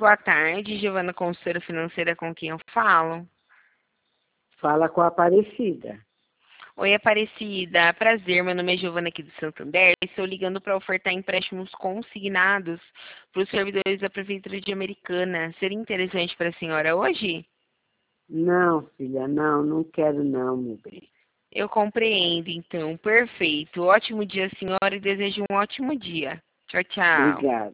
boa tarde, Giovana, consultora financeira, com quem eu falo? Fala com a Aparecida. Oi, Aparecida, prazer, meu nome é Giovana aqui do Santander, estou ligando para ofertar empréstimos consignados para os servidores da Prefeitura de Americana. Seria interessante para a senhora hoje? Não, filha, não quero não, meu bem. Eu compreendo, então, perfeito. Ótimo dia, senhora, e desejo um ótimo dia. Tchau, tchau. Obrigada.